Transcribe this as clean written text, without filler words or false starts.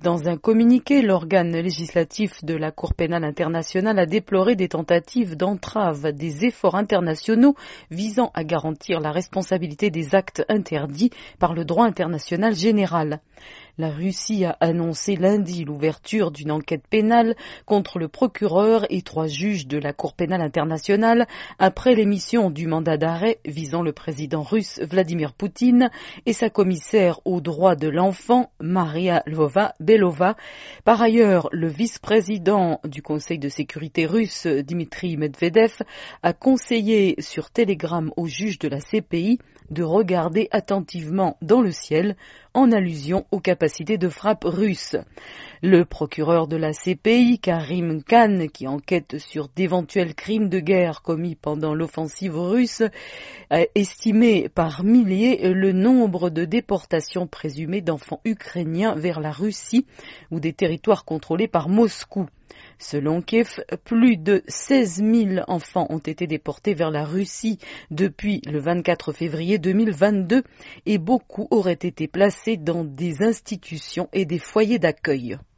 Dans un communiqué, l'organe législatif de la Cour pénale internationale a déploré des tentatives d'entrave des efforts internationaux visant à garantir la responsabilité des actes interdits par le droit international général. La Russie a annoncé lundi l'ouverture d'une enquête pénale contre le procureur et 3 juges de la Cour pénale internationale après l'émission du mandat d'arrêt visant le président russe Vladimir Poutine et sa commissaire aux droits de l'enfant Maria Lvova-Belova. Par ailleurs, le vice-président du Conseil de sécurité russe Dmitry Medvedev a conseillé sur Telegram aux juges de la CPI de regarder attentivement dans le ciel en allusion aux capacités de frappe russes. Le procureur de la CPI, Karim Khan, qui enquête sur d'éventuels crimes de guerre commis pendant l'offensive russe, a estimé par milliers le nombre de déportations présumées d'enfants ukrainiens vers la Russie ou des territoires contrôlés par Moscou. Selon Kiev, plus de 16 000 enfants ont été déportés vers la Russie depuis le 24 février 2022 et beaucoup auraient été placés dans des institutions et des foyers d'accueil.